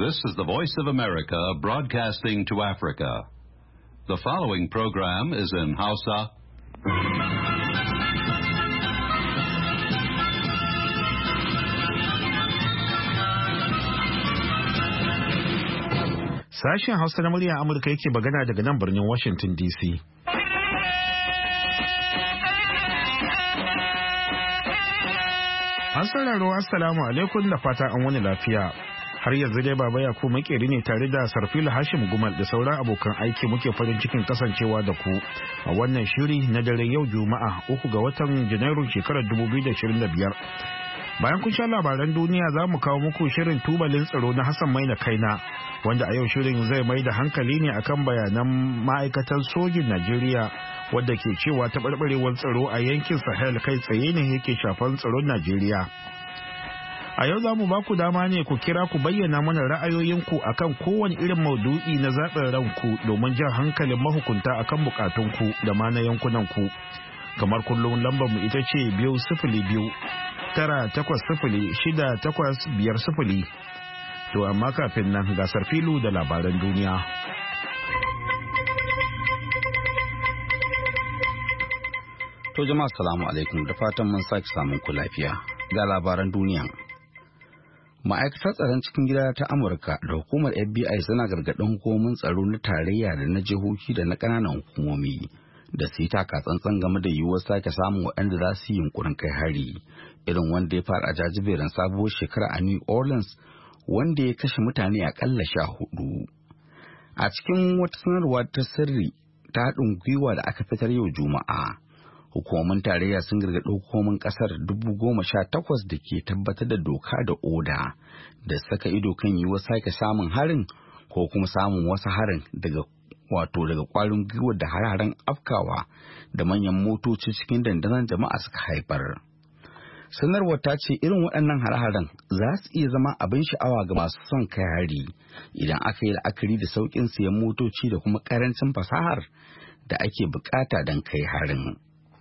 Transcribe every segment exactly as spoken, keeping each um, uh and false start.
This is the Voice of America broadcasting to Africa. The following program is in Hausa. Sashen Hausa na muryar Amurka yake magana daga nan birnin Washington D C. An sauraro assalamu alaikum da fata an wani lafiya. Har yanzu dai Baba Yakubu makeri ne tare da Sarfilu Hashim Gumal da sauran abokan aiki muke farin cikin kasancewa da ku a wannan shiri na daren yau Juma'a uku ga watan Janairu shekarar dubu biyu da ashirin da biyar. Bayan kun sha labaran duniya za mu kawo muku shirin tubalin tsaro na Hassan Maina Kaina wanda a yau shirin zai mai da hankali ne akan bayanan ma'aikatan sojin Najeriya wadda ke cewa taɓarɓarewar tsaro a yankin Sahel kai tsaye ne yake shafan tsaron Najeriya. A yau za mu ba ku dama ne ku kira ku bayyana mana ra'ayoyinku akan kowane irin maudu'i na zaɓin ranku domin jan hankalin mahukunta akan bukatunku da ma na yankunanku. Kamar kullum lambar mu ita ce biyu sifili biyu tara takwas sifili shida takwas biyar sifili. To amma kafin nan gasar filu da labaran duniya. To jama'a salamu alaikum da fatan mun sake samun ku lafiya ga labaran duniya. Ma'aikatar tsaron cikin gida ta Amurka da hukumar F B I suna gargaɗin hukumomin tsaro na tarayya da na jihohi da na ƙananan hukumomi da su yi taka tsantsan game da yiwuwar sake samun waɗanda za su yi yunkurin kai hari irin wanda ya fara a jajiberin sabuwar shekara a New Orleans wanda ya kashe mutane akalla sha hudu. A cikin wata sanarwa ta sirri ta haɗin gwiwa da aka fitar yau Juma'a, hukumomin tarayya sun gargaɗi hukumomin ƙasar dubu goma sha takwas da ke tabbatar da doka da oda da saka ido kan yiwuwar sake samun harin ko kuma samun wasu harin daga wato daga ƙwarin gwiwar da hararen afkawa da manyan motoci cikin dandazon jama'a suka haifar. Sanarwar ta ce irin waɗannan hare-haren za su iya zama abin sha'awa ga masu son kai hari idan aka yi la'akari da sauƙin siyan motoci da kuma ƙarancin fasahar da ake bukata don kai harin.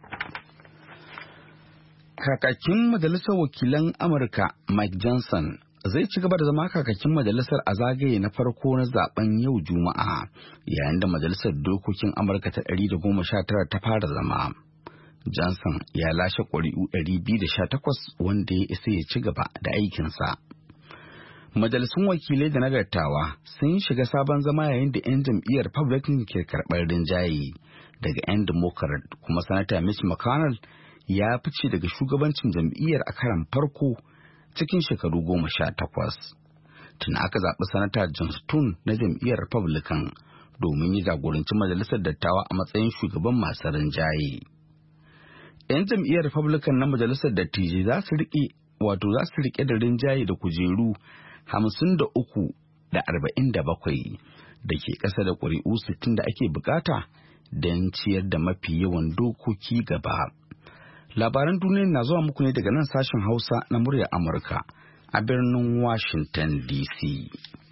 Kakakin Majalisar Wakilan Amurka Mike Johnson zai ci gaba da zama kakakin majalisar a zagaye na farko na zaben yau Juma'a yayin da Majalisar Dokokin Amurka ta ɗari da goma sha tara ta fara zama. Johnson ya lashe ƙuri'u ɗari biyu da sha takwas wanda ya isa ya ci gaba da aikinsa. Majalisun wakilai da nagartawa sun shiga sabon zama yayin da 'yan jam'iyyar Republican ke karɓar rinjaye daga 'yan Democrat kuma Sanata Mitch McConnell ya fice daga shugabancin jam'iyyar a karan farko cikin shekaru goma sha takwas. Tun aka zaɓi Sanata John Stone na jam'iyyar Republican domin ya jagoranci majalisar dattawa a matsayin shugaban masu rinjaye. 'Yan jam'iyyar Republican na majalisar dattijai za su riƙe wato za su riƙe da rinjaye da kujeru hamsin da uku da arba'in da bakwai da ke ƙasa da ƙuri'u sittin da ake bukata don ciyar da mafi yawan dokoki gaba. Labaran duniya na zuwa muku ne daga nan sashen Hausa na muryar Amurka a birnin Washington D C.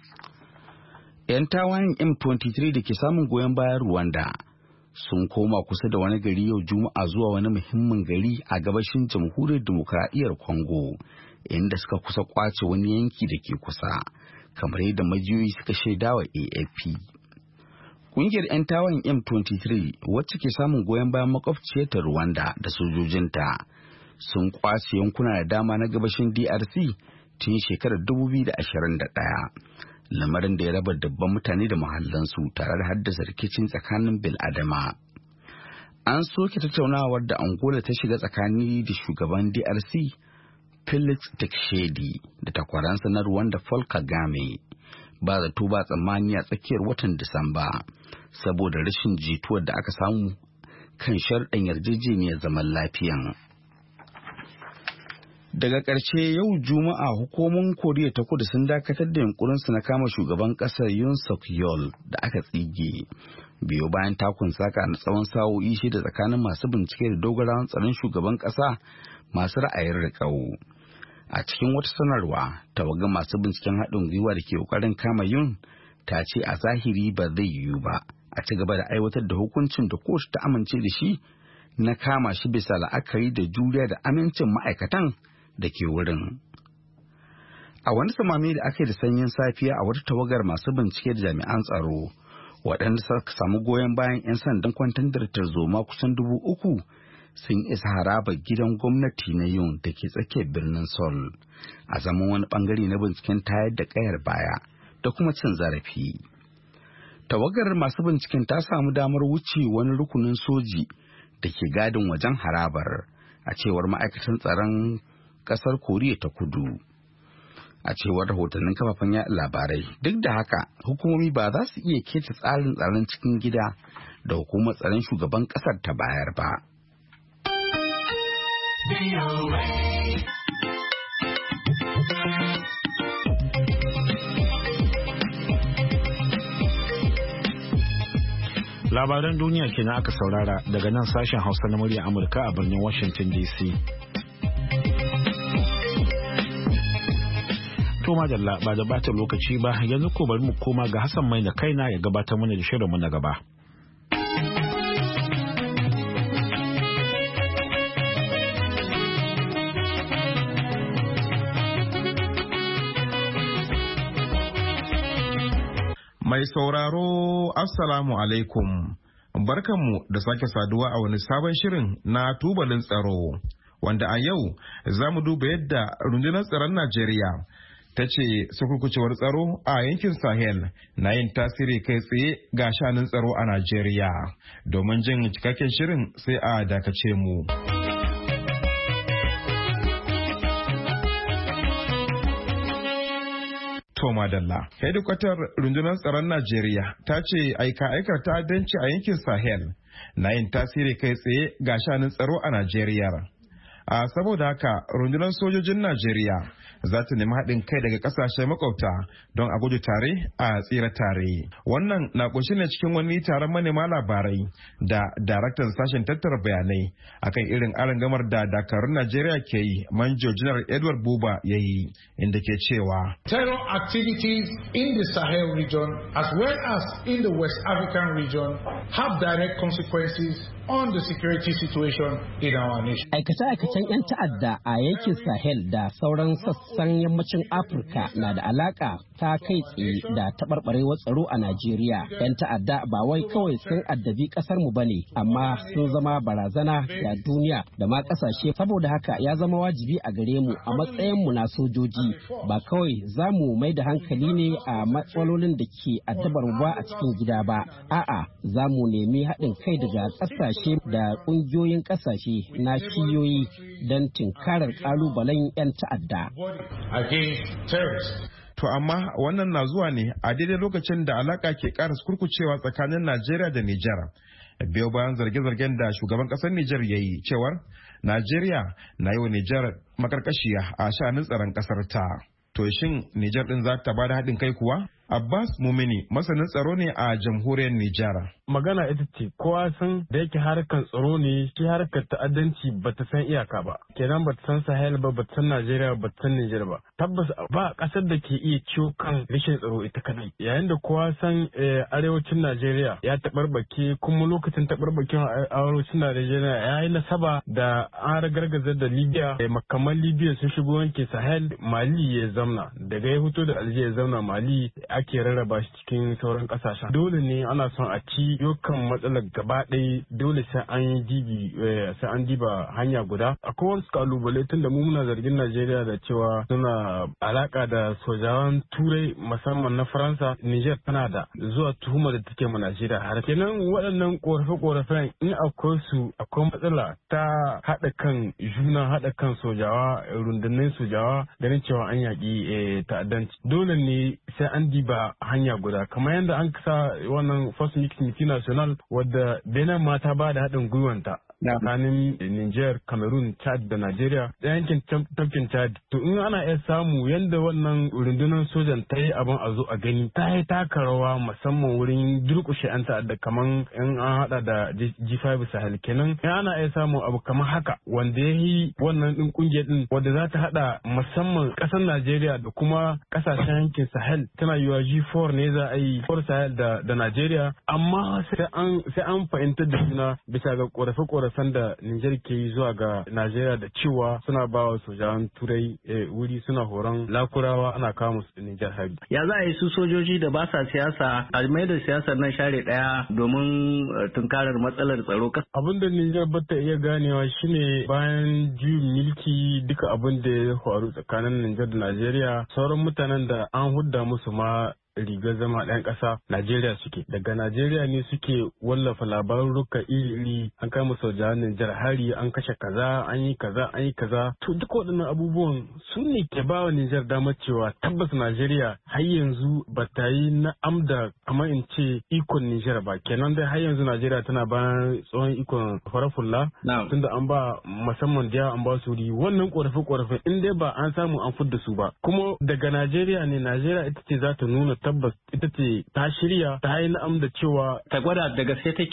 'Yan tawayen M twenty-three da ke samun goyon bayan Rwanda sun koma kusa da wani gari yau Juma'a zuwa wani muhimmin gari a gabashin Jamhuriyar Dimokuraɗiyyar Congo inda suka kusa kwace wani yanki da ke kusa kamar yadda majiyoyi suka shaidawa A F P. Kungiyar 'yan tawayen M twenty-three wacce ke samun goyon bayan makwabciyar ta Rwanda da sojojinta sun kwace yankuna da dama na gabashin D R C tun shekarar dubu biyu da ashirin da ɗaya. Lamarin da ya raba dabban mutane da mahallansu tare da haddasa rikicin tsakanin bil'adama. An soke tattaunawar da Angola ta shiga tsakani da shugaban D R C Felix Tshisekedi da takwaransa na Rwanda Paul Kagame ba zato ba tsammani a tsakiyar watan Disamba saboda rashin jituwar da aka samu kan sharɗin yarjejeniyar zaman lafiyan. Daga ƙarshe yau Juma'a hukumomin Koriya ta Kudu sun dakatar da yunkurinsu na kama shugaban ƙasar Yoon Suk Yeol da aka tsige biyo bayan takun saka na tsawon sa'o'i shida tsakanin masu bincike da dogarawan tsaron shugaban ƙasa masu ra'ayin riƙau. A cikin wata sanarwa, tawagar masu binciken haɗin gwiwa da ke ƙoƙarin kama Yoon ta ce a zahiri ba zai yiwu ba a ci gaba da aiwatar da hukuncin da kotu ta amince da shi na kama shi bisa la'akari da juriya da amincin ma'aikatan da ke wurin. A wani samami da aka yi da sanyin safiya a wata tawagar masu bincike da jami'an tsaro waɗanda suka samu goyon bayan 'yan sandan kwantar da tarzoma kusan dubu uku sun isa harabar gidan gwamnati na Yun da ke tsakiyar birnin Seoul a zaman wani bangare na binciken tayar da kayar baya da kuma cin zarafi. Tawagar masu binciken ta samu damar wuce wani rukunin soji da ke gadin wajen harabar a cewar ma'aikatan tsaron ƙasar Koriya ta Kudu. A cewar rahotannin kafafen yaɗa labarai, duk da haka hukumomi ba za su iya keta tsarin tsaron cikin gida da hukumar tsaron shugaban ƙasar ta bayar ba. Labaran duniya kenan aka saurara daga nan sashen Hausa na murya Amurka a birnin Washington D C. To madalla ba da bata lokaci ba, yanzu ko bari mu koma ga Hassan Mai da kaina ya gabatar mana da shirinmu na gaba. Mai sauraro, Assalamu alaikum. Barkanmu da sake saduwa a wani sabon shirin na tubalin tsaro, wanda a yau za mu duba yadda rundunar tsaron Najeriya ta ce sukurkucewar tsaro a yankin Sahel na yin tasiri kai tsaye ga shanin tsaro a Najeriya. Domin jin cikakken shirin sai a dakace mu. Toma Dalla. Hedikwatar rundunar tsaron Najeriya ta ce aika-aikar ta'addanci a yankin Sahel na yin tasiri kai tsaye ga shanin tsaro a Najeriya. A saboda haka rundunar sojojin Najeriya za ta nemi haɗin kai daga ƙasashe makwabta don a gudu tare a tsira tare. Wannan na ƙunshi ne cikin wani taron manema labarai da daraktan sashen tattara bayanai akan irin arangamar da dakarun Najeriya ke yi, Manjo Janar Edward Buba ya yi, inda ke cewa terror activities in the Sahel region as well as in the West African region have direct consequences on the security situation in our nation. Aikace-aikacen 'yan ta'adda a yankin Sahel da sauran sassan yammacin Afirka na da alaka ta kai tsaye da taɓarɓarewar tsaro a Najeriya. 'Yan ta'adda ba wai kawai sun addabi ƙasar mu bane, amma sun zama barazana ga duniya da ma ƙasashe. Saboda haka ya zama wajibi a gare mu a matsayin mu na sojoji ba kawai za mu mai da hankali ne a matsalolin da ke addabar mu ba a cikin gida ba. A'a, za mu nemi haɗin kai daga ƙasashe da ƙungiyoyin ƙasashe na shiyoyi don tinkarar ƙalubalen 'yan ta'adda. To amma wannan na zuwa ne a daidai lokacin da alaka ke ƙara kurkucewa tsakanin Najeriya da Nijar. Biyo bayan zarge-zargen da shugaban ƙasar Nijar ya yi cewar Najeriya na yi wa Nijar makarkashiya a sha'anin tsaron ƙasar ta. To shin Nijar ɗin za ta ba da haɗin kai kuwa? Abbas Mumini masanin tsaro ne a jamhuriyar Nijar. Magana ita ce kowa san da yake harkar tsaro ne, shi harkar ta'addanci ba ta san iyaka ba. Kenan ba ta san Sahel ba, ba ta san Najeriya ba, ta san Nijar ba. Tabbas ba kasar da ke iya ciwo kan rashin tsaro ita kadai. Yayin da kowa san arewacin Najeriya ya taɓarɓake, kuma lokacin taɓarɓakin arewacin Najeriya ya yi nasaba da an ragargazar da Libya. Makaman Libya sun shigo yankin Sahel, Mali ya zamna. Daga ya fito da Algeria ya zamna Mali ake rarraba shi cikin sauran kasashen. Dole ne ana son a ci yokan matsalar gaba ɗaya, dole sai an yi dibi sai an diba hanya guda. Akwai wasu kalubale tun da mu muna zargin Najeriya da cewa suna alaka da sojawan Turai musamman na Faransa, Niger tana da zuwa tuhumar da take ma Najeriya har. Kenan waɗannan korafe-korafen in akwai su akwai matsala ta haɗa kan juna, haɗa kan sojawa, rundunar sojawa ganin cewa an yaƙi ta'addanci. Dole ne sai an diba ba hanya guda kamar yadda an kasa wannan first mixed national wadda Benin ma ta ba da haɗin gwiwanta tsakanin Niger, Cameroon, Chad da Nigeria da yankin tafkin Chad. To in ana iya samu yadda wannan rundunar sojan ta yi abin a zo a gani, ta yi taka rawa musamman wurin durƙushe 'yan ta'adda kamar in an haɗa da G five Sahel kenan. In ana iya samu abu kamar haka wanda ya yi wannan ɗin ƙungiyar ɗin wadda za ta haɗa musamman ƙasar Najeriya da kuma ƙasashen yankin Sahel, tana yiwa G four ne za a yi for Sahel da, da Najeriya, amma sai an sai an fahimtar da juna bisa ga ƙorafe-ƙorafe korafen da Nijar ke yi zuwa ga Najeriya da cewa suna ba wa sojan turai wuri suna horon lakurawa ana kawo musu Nijar hari. Ya za a yi su sojoji da ba sa siyasa a mai da siyasar nan share daya domin tunkarar matsalar tsaro? Abin da Nijar ba ta iya ganewa shine bayan juyin milki duka abin da ya faru tsakanin Nijar da Najeriya, sauran mutanen da an hudda musu ma rigar zama ɗan ƙasa Najeriya suke. Daga Najeriya ne suke wallafa labaruka iri-iri, an kai musu sojan Nijar hari, an kashe kaza, an yi kaza, an yi kaza. To duk waɗannan abubuwan su ne ke ba wa Nijar damar cewa tabbas Najeriya har yanzu ba ta yi na'am da kamar in ce ikon Nijar ba. Kenan dai har yanzu Najeriya tana bayan tsohon ikon farafulla. Tunda an ba musamman da an ba su wuri. Wannan ƙorafe-ƙorafe in dai ba an samu an fudda su ba. Kuma daga Najeriya ne Najeriya ita ce za ta nuna tabbas ita ce ta shirya ta yi na'am da cewa ta gwada da gaske take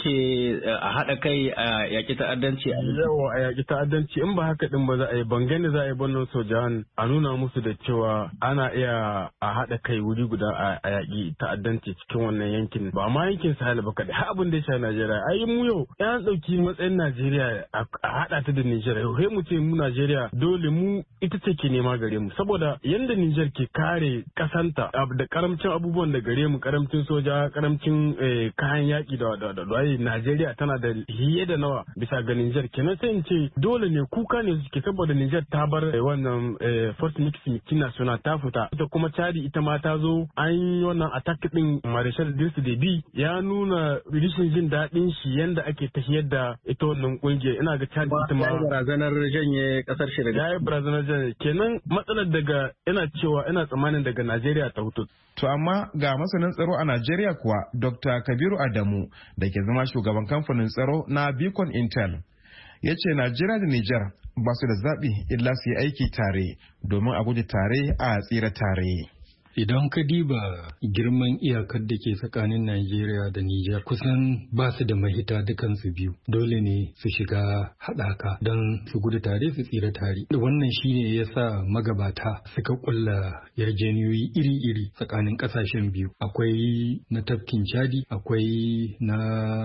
a haɗa kai a yaƙi ta'addanci. Yawa a yaƙi ta'addanci in ba haka din ba za a yi bangan da za a yi bannan sojan a nuna musu da cewa ana iya a haɗa kai wuri guda a yaƙi ta'addanci cikin wannan yankin ba ma yankin Sahel ba kaɗai har abin da ya sha Najeriya. Ai mu yau ya ɗauki matsayin Najeriya a haɗa ta da Nijar yau sai mu ce mu Najeriya dole mu ita ce ke nema gare mu saboda yanda Nijar ke kare ƙasanta da karamcin abubuwan da gare mu karamcin soja karamcin kayan yaki da da da Najeriya tana da hiye da nawa bisa ga Niger kenan sai in ce dole ne kuka ne suke saboda Niger ta bar wannan first mix national ta fita ita kuma Chadi ita ma ta zo an yi wannan attack din Marshal Idriss Deby ya nuna rishin jin daɗin shi yanda ake tafiyar da ita wannan kungiyar ina ga Chadi ita ma ya barazanar janye kasar shi daga ya barazanar janye kenan matsalar daga ina cewa ina tsammanin daga Najeriya ta fito. To amma ga masanin tsaro a Najeriya kuwa Dokta Kabiru Adamu da ke zama shugaban kamfanin tsaro na Beacon Intel ya ce Najeriya da Nijar ba su da zaɓi illa su yi aiki tare domin a gudu tare a tsira tare. Idan ka diba girman iyakar da ke tsakanin Najeriya da Nijar kusan ba su da mahita dukansu biyu. Dole ne su shiga haɗaka don su gudu tare su tsira tare. Wannan shi ne ya sa magabata suka ƙulla yarjejeniyoyi iri-iri tsakanin ƙasashen biyu. Akwai na tafkin Chadi, akwai na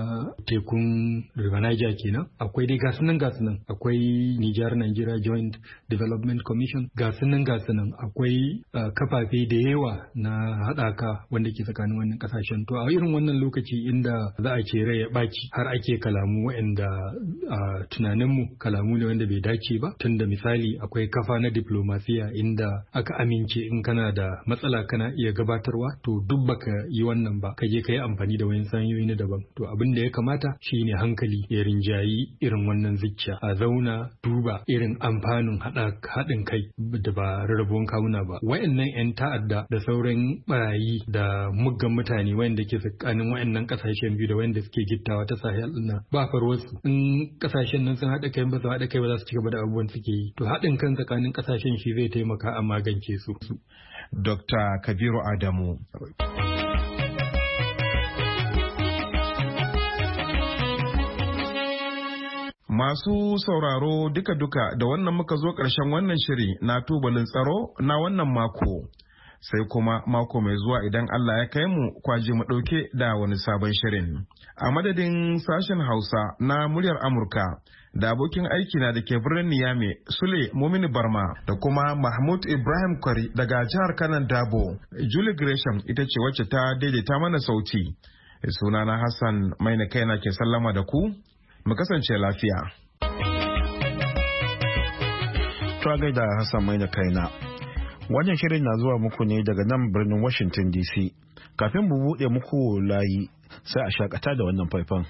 tekun River Niger kenan, akwai dai gasunan gasunan, akwai Nijar Nigeria Joint Development Commission, gasunan gasunan, akwai uh, kafafe da yawa na haɗaka wanda ke tsakanin wannan ƙasashen. To a irin wannan lokaci inda za a ce rai ya ɓaci har ake kalamu waɗanda a tunaninmu kalamu ne wanda bai dace ba, tunda misali akwai kafa na diplomasiya inda aka amince in kana da matsala kana iya gabatarwa, to duk baka yi wannan ba ka je ka yi amfani da wani sanyoyi na daban. To abin da ya kamata shine hankali ya rinjayi irin wannan zuciya, a zauna duba irin amfanin haɗin kai da ba rarrabuwan kawuna ba. Wayannan 'yan ta'adda da sauran barayi da muggan mutane wanda ke tsakanin wayannan kasashen biyu da wanda suke gittawa ta Sahel din ba farwarsu. In kasashen nan sun haɗa kai ba su haɗa kai ba za su ci gaba da abubuwan suke yi. To haɗin kan tsakanin kasashen shi zai taimaka a magance su. Dokta Kabiru Adamu. Masu sauraro duka-duka da wannan muka zo ƙarshen wannan shiri na tubalin tsaro na wannan mako. Sai kuma mako mai zuwa idan Allah ya kai mu kwaji mu ɗauke da wani sabon shirin. A madadin sashen Hausa na muryar Amurka da abokin aiki na da ke birnin Niyame Sule Mumini Barma da kuma Mahmud Ibrahim Kwari daga jihar Kanan Dabo. Julie Gresham ita ce wacce ta daidaita mana sauti. Sunana Hassan Maina kaina ke sallama da ku. Mu kasance lafiya. Ta gaida Hassan Maina kaina. Wannan shirin na zuwa muku ne daga nan birnin Washington D C. Kafin mu buɗe muku layi sai a shakata da wannan faifan.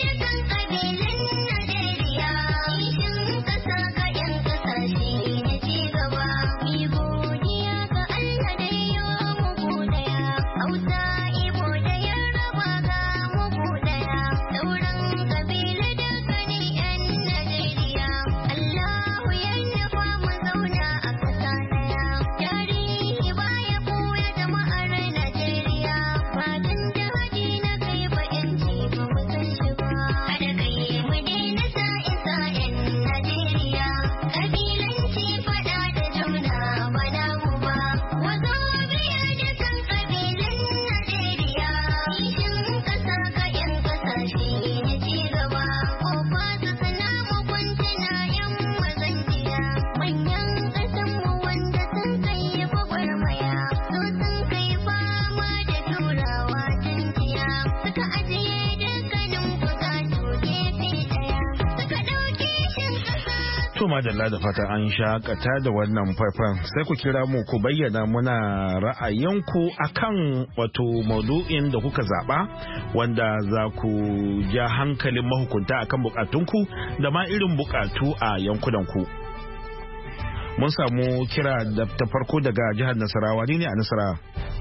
Thank you. To madalla da fata an shakata da wannan faifan sai ku kira mu ku bayyana muna ra'ayinku akan wato maudu'in da kuka zaba wanda za ku ja hankalin mahukunta akan bukatunku da ma irin bukatu a yankunanku. Mun samu kira da ta farko daga jihar Nasarawa, ni ne a Nasarawa.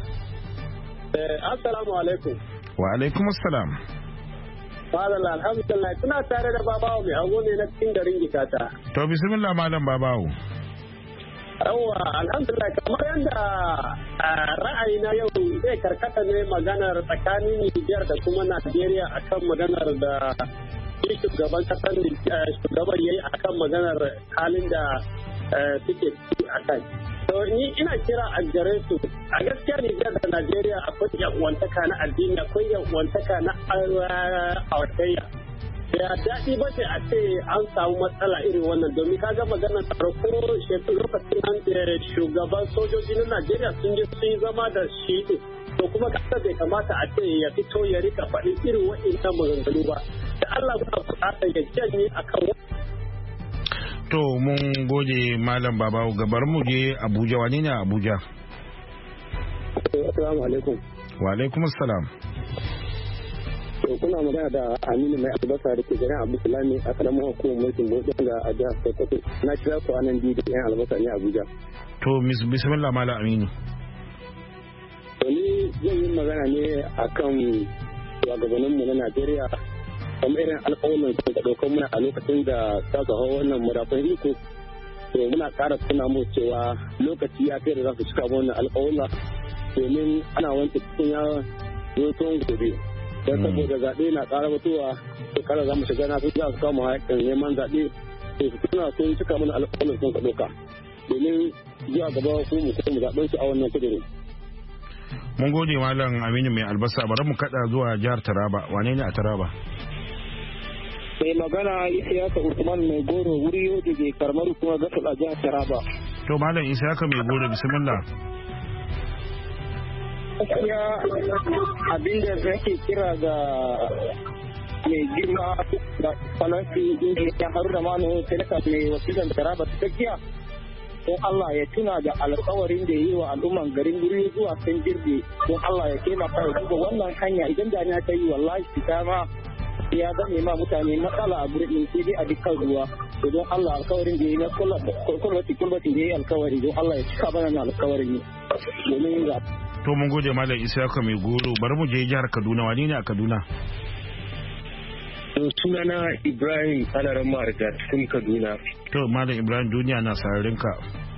Eh, assalamu alaikum. Wa alaikum assalam. Malala, alhamdulillah, kuna tare da babawo mai hago ne na cikin garin Gitata. To bismillah malam babawo. Yawwa, alhamdulillah, kamar yadda ra'ayina yau zai karkata ne maganar tsakanin Nijar da kuma Najeriya akan maganar da shugaban kasar shugaban yayi akan maganar halin da suke ciki a kai. To ni ina kira a gare su a gaskiya Nijar da Najeriya akwai yan'uwantaka na addini, akwai yan'uwantaka na awatayya. Da daɗi ba ce a ce an samu matsala irin wannan domin kaga maganar tsaro ko shekaru lokacin an shugaban sojoji na Najeriya sun je sun zama da shi to kuma kasa bai kamata a ce ya fito ya rika faɗi irin wa'innan maganganu ba. Da Allah ba buƙatar ya janye akan To mun gode Malam Babawo, gabar mu je Abuja, wani ne a Abuja? Assalamu alaikum. Wa alaikum assalam. To kuna magana da Aminu mai albasa da ke garin Abu Sulami a karamar hukumar mulkin Bauchi ga a jihar Sokoto. Na kira ku anan biyu da yan albasa ne Abuja. To bismillah Malam Aminu. To ni zan yi magana ne akan shugabanninmu na Najeriya kamar irin alƙawarin da ka ɗaukar muna a lokacin da ta zaho wannan murafin iko to muna ƙara tuna mu cewa lokaci ya kai da za su cika wannan alƙawarin domin ana wanke cikin ya zo tun gobe don saboda zaɓe na ƙara mutuwa shekara za mu shiga na su za su kama haƙƙin neman zaɓe to su tuna sun cika mana alƙawarin sun ka ɗauka domin zuwa gaba ko mu kuma zaɓen su a wannan kudirin. Mun gode Malam Aminu mai albasa, bari mu kaɗa zuwa jihar Taraba, wane ne a Taraba? Mai magana Isiyaka Usman mai goro wuri yau da ke karmar kuma gasar a jihar Taraba. To Malam Isiyaka mai goro, bismillah. Gaskiya abinda zake kira ga mai girma da falansi inda ya haru da manu talaka mai wasilan Taraba ta gajiya. Don Allah ya tuna da alkawarin da yi wa al'umman garin wuri zuwa kan jirgi don Allah ya taimaka ya duba wannan hanya idan da ta yi wallahi fita ma ya zame ma mutane matsala a gurin sai dai a dukkan ruwa to don Allah alkawarin da ya yi na kulbati kulbati da ya yi alkawari don Allah ya cika bana na alkawarin ne domin ga to mun gode Malam Isaka mai goro, bari mu je jihar Kaduna, wani ne a Kaduna? to sunana Ibrahim Alaran Marga cikin Kaduna. To Malam Ibrahim, duniya na sararin ka.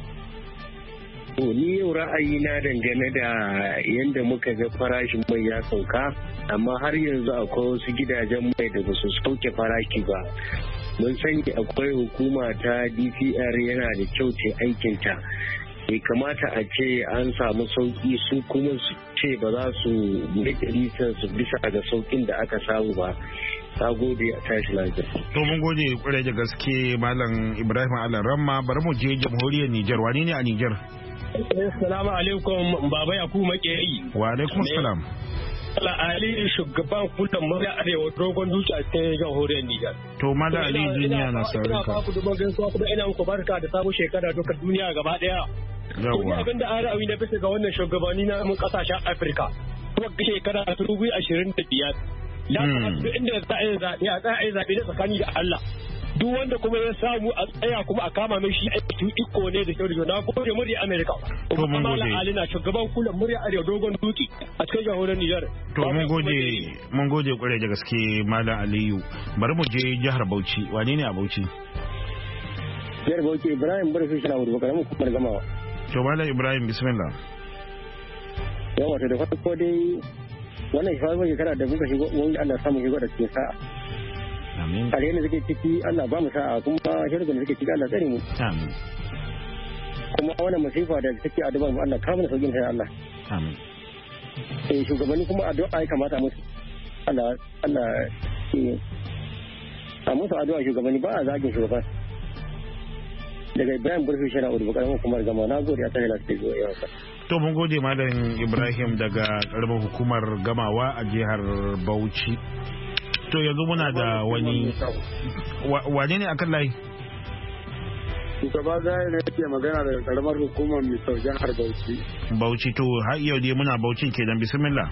To ni yau ra'ayi na dangane da yadda muka ga farashin mai ya sauka amma har yanzu akwai wasu gidajen mai da ba su sauke farashi ba. Mun sani akwai hukuma ta D P R yana da kyau ce aikinta. Bai kamata a ce an samu sauki su kuma su ce ba za su rike su bisa ga saukin da aka samu ba. Ta gode a tashi lafiya. To mun gode kwarai da gaske Malam Ibrahim Alaramma, bari mu je jamhuriyar Nijar, wani ne a Nijar? Assalamu alaikum Baba Yakubu Makeri. Wa alaikum assalam. Allah Ali shugaban kullum mun arewa dogon duki a cikin jamhuriyar Nijar. To Malam Ali duniya na saurin ka. Ina ba ku dubban gaisuwa kuma ina muku barka da sabon shekara duka duniya gaba daya. Yawwa. Abin da an ra'ayi na bisa ga wannan shugabanni na mun kasashen Afirka. Kuma shekara ta dubu ashirin da biyar. Ya kamata duk inda za a yi zaɓe a tsaya a yi zaɓe na tsakani da Allah. Duk wanda kuma ya samu a tsaya kuma a kama mai shi aikin iko ne da kyau da na gode murya Amerika. To mun gode. Ali na shugaban kullum murya Arewa dogon duki a cikin jamhuriyar Nijar. To mun gode mun gode kwarai da gaske Malam Aliyu. Bari mu je jihar Bauchi. Wane ne a Bauchi? Jihar Bauchi Ibrahim Barfi shi na wuri bakar mu kuma gamawa. To Malam Ibrahim bismillah. Yawa to da farko dai wannan shafafin shekara da muka shigo wani Allah samu shigo da cikin sa'a. Amin. Alheri da suke ciki Allah ba mu sa'a kuma shirin da suke ciki Allah tsare mu. Amin. Kuma wannan masifa da take addu'a mu Allah kawo mana saukin sai Allah. Amin. Eh shugabanni kuma addu'a ya kamata musu. Allah Allah eh a musu addu'a shugabanni ba a zagin shugaban. Daga Ibrahim Burfi Shara Udu Bakar kuma gama na gode a tare da su yau. To mun gode Malam Ibrahim daga karamar hukumar Gamawa a jihar Bauchi. To yanzu muna da wani wane ne akan layi? Shugaba gaya ne yake magana daga karamar hukumar Misau jihar Bauchi. Bauchi to har yau dai muna Bauchin kenan bismillah.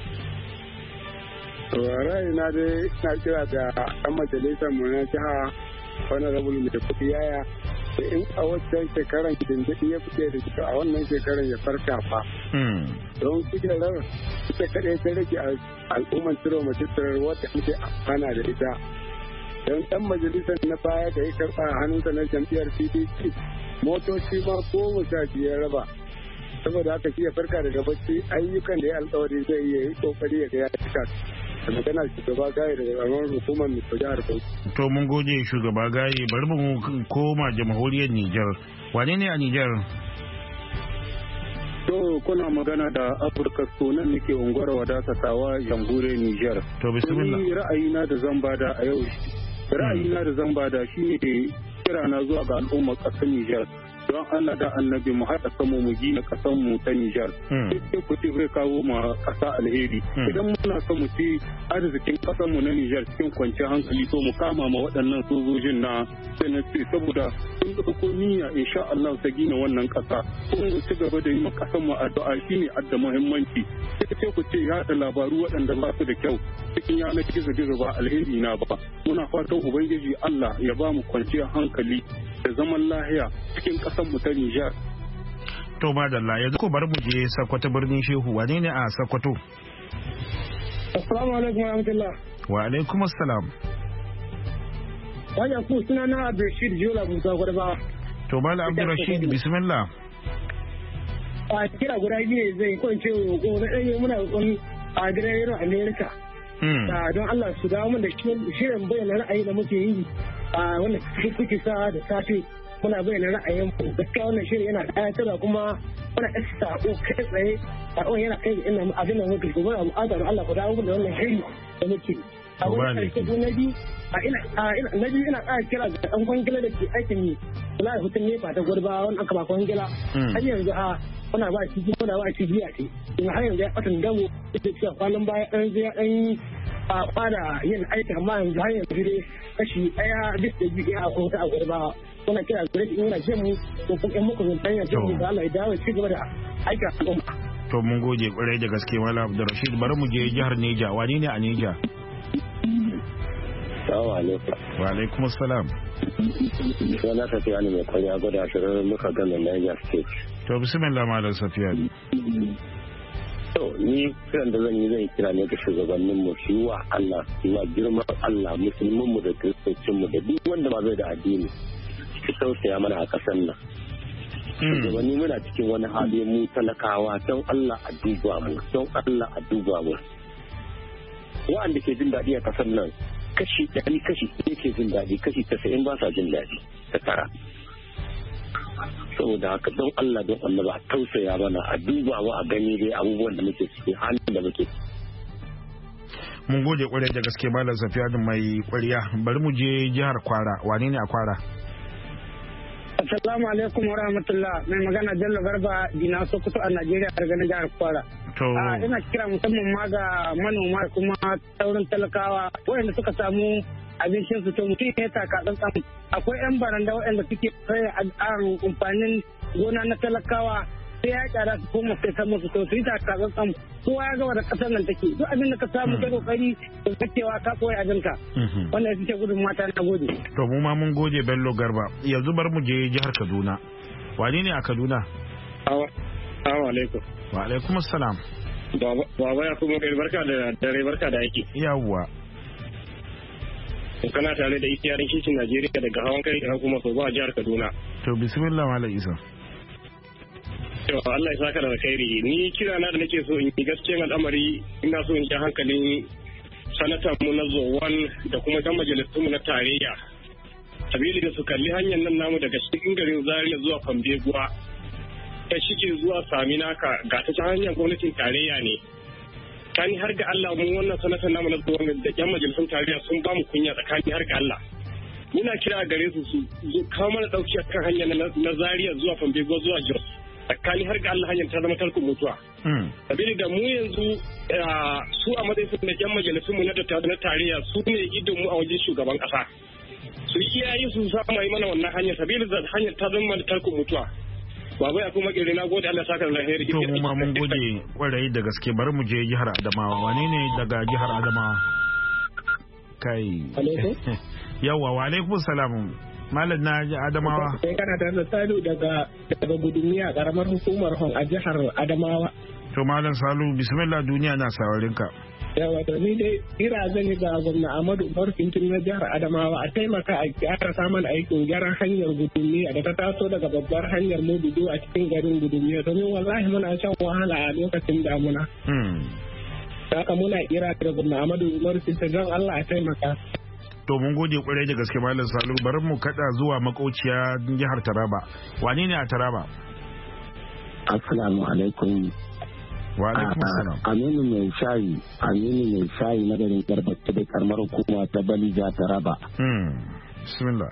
To ra'ayina dai na kira da ɗan majalisar mu na jiha wani rabul mai kuɗi yaya da in a wancan shekaran jindaɗi ya fice da shi a wannan shekaran ya farka fa. Don kujerar ita kaɗai ta rage al'umman ciro majalisar wata ake amfana da ita. Don ɗan majalisar na baya da ya karɓa hannunsa na jam'iyyar P D P motoci ma goma sha biyar raba. Saboda haka shi ya farka daga bacci ayyukan da ya alƙawari zai iya yi ƙoƙari ya ga ya cika. Da magana shugaba gaye daga ƙaramar hukumar mai jihar Bauchi. To mun gode shugaba gaye bari mu koma jamhuriyar Nijar. Wane ne a Nijar? To kuna magana da Afirka sunan nake unguwar wadatatawa jamhuriyar Nijar. To bismillah. Ni ra'ayina da zan bada a yau. Ra'ayina da zan bada shine kira na zuwa ga al'ummar ƙasar Nijar. Don Allah da annabi mu haɗa samu mu gina ƙasar mu ta Nijar. Sai ku ce zai kawo ma ƙasa alheri. Idan muna son mu ci arzikin ƙasar mu na Nijar cikin kwanciyar hankali to mu kama ma waɗannan sojojin na Senate saboda sun ɗauko niyya insha Allah ta gina wannan ƙasa. Kun mu ci gaba da yi ma ƙasar mu addu'a shine adda muhimmanci. Sai ku ce yaɗa labaru waɗanda ba su da kyau cikin yanar gizo gizo ba alheri na ba. Muna fatan Ubangiji Allah ya ba mu kwanciyar hankali da zaman lahiya cikin ƙasar mu ta Nijar. To madalla yanzu ko bari mu je Sokoto birnin Shehu wane ne a Sokoto? Assalamu alaikum wa rahmatullah. Wa alaikum assalam. Waya ku suna na Abdulrashid Jola Musa Gwarba. To Malam Abdulrashid bismillah. A kira guda biyu zai ko in ce ko na ɗaya muna roƙon a gidan Yaro America. Don Allah su dawo mun da shirin bayyana ra'ayi da muke yi a wannan kuke sa da safe muna bayyana ra'ayin mu gaskiya wannan shirin yana ƙayatarwa kuma muna ɗasa sako kai tsaye sakon yana kai ina abin da muke gobe a buƙatar Allah ku dawo da wannan shiri da muke a wannan ƙarshe na biyu a ina na biyu ina ƙara kira ga ɗan kwangila da ke aikin yi kula da hutun nefa ta gurba wannan aka ba kwangila har yanzu a muna ba shi muna ba shi biya ce in har yanzu ya ɓatan damo da cewa kwanan baya ɗan zai ɗan a fara yin aiki amma yanzu har yanzu dai kashi ɗaya bis da biyu a kuma ta gurba muna kira gare shi muna ce mu ko kuma ƴan muku zan tanya jin da Allah ya dawo ci gaba da aiki a al'umma. To mun gode kwarai da gaske Malam Abdulrashid bari mu je jihar Neja wani ne a Neja? Assalamu alaikum. Wa alaikum assalam. Suna Safiya ne mai kwanya gwada shirin muka gana Niger State. To bismillah Malam Safiya. To ni kiran da zan yi zan kira ne ga shugabannin mu su wa Allah su wa girman Allah musulmin mu da kristocin mu da duk wanda ba zai da addini su tausaya mana a kasan nan. Shugabanni muna cikin wani hali mu talakawa don Allah a duba mu don Allah a duba mu. Wa'anda ke jin daɗi a kasan nan kashi ɗari kashi ɗaya ke jin daɗi kashi tasa'in ba sa jin daɗi ta tara. Saboda haka don Allah don Allah ba a tausaya mana a duba wa a gani dai abubuwan da muke ciki halin da muke mun gode kwarai da gaske Malam Safiya mai kwariya bari mu je jihar Kwara wane ne a Kwara? Assalamu alaikum wa rahmatullah mai magana Bello Garba Dina Sokoto a Najeriya daga jihar Kwara. To ina kira musamman ma ga manoma kuma sauran talakawa waɗanda suka samu abincin su to mutum ya taka tsantsan akwai yan baranda waɗanda suke fara amfanin gona na talakawa sai ya kyara su koma sai san musu to su yi taka tsantsan kowa ya gaba da kasar nan take duk abin da ka samu kai kokari to kacewa ka koyi abinka wannan ita ce gudun mata na gode. To mu ma mun gode Bello Garba yanzu bar mu je jihar Kaduna wani ne a Kaduna? Assalamu alaikum. Wa alaikum assalam. Baba ya kuma kai barka da dare barka da aiki. Yawwa. Kana tare da ita yaran kishin Najeriya daga hawan kai da kuma so ba jihar Kaduna. To bismillah Malam Isa. To Allah ya saka da alkhairi. Ni kira na da nake so in yi gaskiyar al'amari ina so in ji hankalin sanatan mu na Zowan da kuma dan majalisun mu na tarayya. Sabili da su kalli hanyar nan namu daga cikin garin Zaria zuwa Fambeguwa. Ta shike zuwa Saminaka ga ta hanyar gwamnatin tarayya ne. Tsakani har ga Allah mun wannan sanatan namu na Zowan da yan majalisun tarayya sun ba mu kunya tsakani har ga Allah. Muna kira gare su su kawo mana dauki akan hanyar na Zaria zuwa Fambeguwa zuwa Jos. Tsakani har ga Allah hanyar ta zama tarkon mutuwa. Sabili da mu yanzu su a matsayin na yan majalisun mu na na tarayya su ne idon mu a wajen shugaban kasa. su iyaye su sama yi mana wannan hanyar sabili da hanyar ta zama da tarkon mutuwa. Baba ya kuma kire na gode Allah saka da alheri. To mu ma mun gode kwarai da gaske bari mu je jihar Adamawa. Wane ne daga jihar Adamawa? Kai. Yawwa wa alaikum salam. Malam na ji Adamawa. Sai kana da Salu daga daga Gudumiya karamar hukumar Hon a jihar Adamawa. To Malam Salu bismillah duniya na saurarin ka. Yawa to ni dai ira zan yi ga gwamna Ahmadu Umar Fintiri na jihar Adamawa a taimaka a gyara samun aikin gyaran hanyar Gudumiya da ta taso daga babbar hanyar Modudu a cikin garin Gudumiya domin wallahi muna shan wahala a lokacin damuna. Haka muna kira da gwamna Ahmadu Umar Fintiri don Allah a taimaka. To mun gode kwarai da gaske Malam Salu bari mu kada zuwa makauciya jihar Taraba. Wane ne a Taraba? Assalamu alaikum. Wa alaikum assalam. Aminu mai shayi, Aminu mai shayi na garin Garbata da karamar hukuma ta Balija Taraba. Hmm. Bismillah.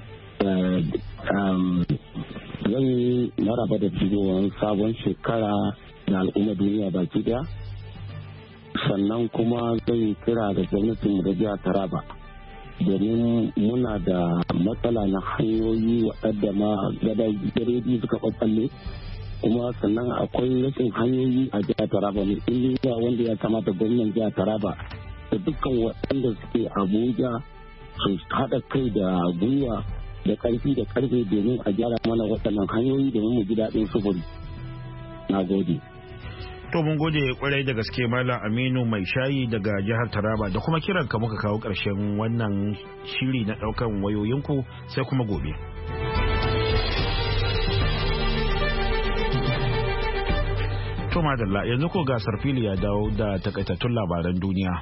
Um, zan yi maraba da cigowar sabon shekara na al'umma duniya baki daya. Sannan kuma zan kira da gwamnatin da jihar Taraba. Domin muna da matsala na hanyoyi waɗanda ma gada garedi suka ɓaɓɓalle kuma sannan akwai rashin hanyoyi a jihar Taraba ne inda wanda ya kamata gwamnan jihar Taraba da dukkan waɗanda suke Abuja su haɗa kai da gwiwa da ƙarfi da ƙarfe domin a gyara mana waɗannan hanyoyi domin mu ji daɗin sufuri. Na gode. To mun gode kwarai da gaske Malam Aminu mai shayi daga jihar Taraba da kuma kiran ka muka kawo ƙarshen wannan shiri na ɗaukan wayoyinku sai kuma gobe. To madalla yanzu ko gasar fili ya dawo da takaitattun labaran duniya.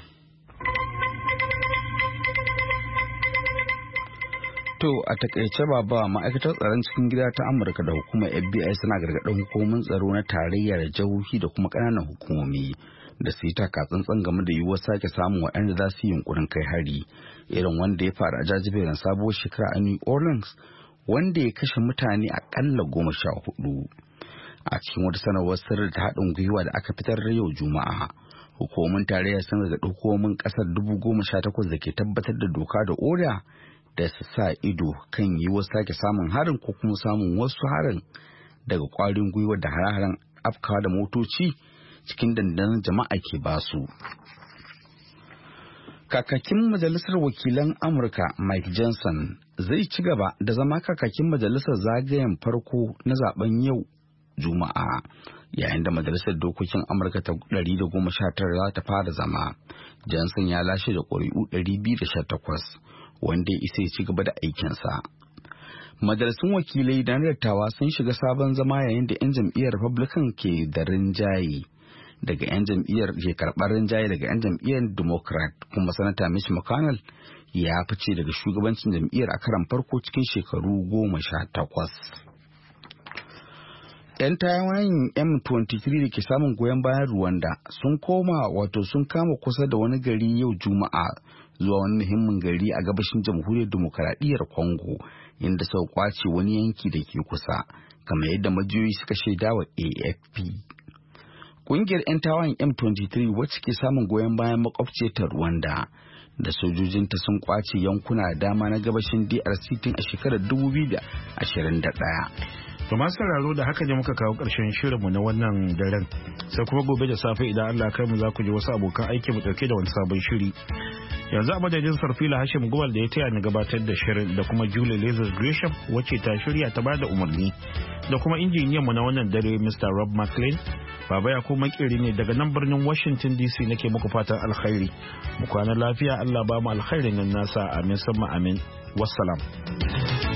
To a takaice baba ma'aikatar tsaron cikin gida ta Amurka da hukumar F B I suna gargaɗin hukumomin tsaro na tarayya da jihohi da kuma ƙananan hukumomi da su yi taka tsantsan game da yiwuwar sake samun waɗanda za su yi yunkurin kai hari irin wanda ya faru a jajiberin sabuwar shekara a New Orleans wanda ya kashe mutane akalla goma sha hudu. A cikin wata sanarwar sirri ta haɗin gwiwa da aka fitar da yau Juma'a, hukumomin tarayya sun gargaɗi hukumomin ƙasar dubu goma sha takwas da ke tabbatar da doka da oda da su sa ido kan yiwuwar sake samun harin ko kuma samun wasu harin daga ƙwarin gwiwa da hare-haren afkawa da motoci cikin dandanon jama'a ke basu. Kakakin Majalisar Wakilan Amurka Mike Johnson zai ci gaba da zama kakakin majalisar zagayen farko na zaben yau Juma'a yayin da Majalisar Dokokin Amurka ta ɗari da goma sha tara za ta fara zama. Johnson ya lashe da ƙuri'u ɗari biyu da sha takwas wanda ya isa ya ci gaba da aikinsa. Majalisun wakilai da dattawa sun shiga sabon zama yayin da 'yan jam'iyyar Republican ke da rinjaye daga 'yan jam'iyyar ke karɓar rinjaye daga 'yan jam'iyyar Democrat kuma sanata Mitch McConnell ya fice daga shugabancin jam'iyyar a karan farko cikin shekaru goma sha takwas. 'Yan tawayen M twenty-three da ke samun goyon bayan Rwanda sun koma wato sun kama kusa da wani gari yau Juma'a zuwa wani muhimmin gari a gabashin jamhuriyar demokaradiyyar Congo inda sau kwace wani yanki da ke kusa kamar yadda majiyoyi suka shaida wa A F P. Kungiyar 'yan tawayen M twenty-three wacce ke samun goyon bayan makwabciyar ta Rwanda da sojojinta sun kwace yankuna dama na gabashin D R C tun a shekarar dubu biyu da ashirin da ɗaya. To masu sauraro da haka ne muka kawo ƙarshen shirinmu na wannan daren sai kuma gobe da safe idan Allah kai mu za ku ji wasu abokan aiki mu ɗauke da wani sabon shiri. Yanzu a madadin Sarfila Hashim Gumal da ya taya ni gabatar da shirin da kuma Julie Lazarus Gresham wacce ta shirya ta bada umarni da kuma injiniyan mu na wannan dare Mister Rob McLean. Baba ya kuma makiri ne daga nan birnin Washington D C nake muku fatan alkhairi. Mu kwana lafiya Allah ba mu alkhairin nan nasa amin sama amin. Wassalam.